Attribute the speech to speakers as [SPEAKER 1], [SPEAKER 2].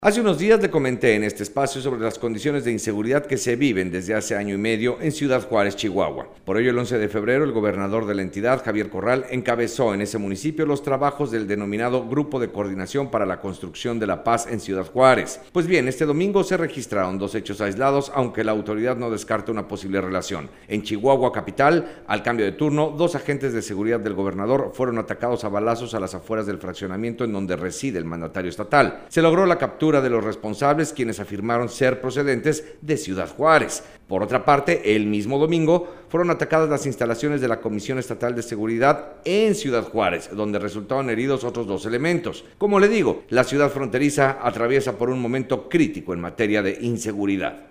[SPEAKER 1] Hace unos días le comenté en este espacio sobre las condiciones de inseguridad que se viven desde hace año y medio en Ciudad Juárez, Chihuahua. Por ello, el 11 de febrero, el gobernador de la entidad, Javier Corral, encabezó en ese municipio los trabajos del denominado Grupo de Coordinación para la Construcción de la Paz en Ciudad Juárez. Pues bien, este domingo se registraron dos hechos aislados, aunque la autoridad no descarta una posible relación. En Chihuahua capital, al cambio de turno, dos agentes de seguridad del gobernador fueron atacados a balazos a las afueras del fraccionamiento en donde reside el mandatario estatal. Se logró la captura de los responsables, quienes afirmaron ser procedentes de Ciudad Juárez. Por otra parte, el mismo domingo fueron atacadas las instalaciones de la Comisión Estatal de Seguridad en Ciudad Juárez, donde resultaron heridos otros dos elementos. Como le digo, la ciudad fronteriza atraviesa por un momento crítico en materia de inseguridad.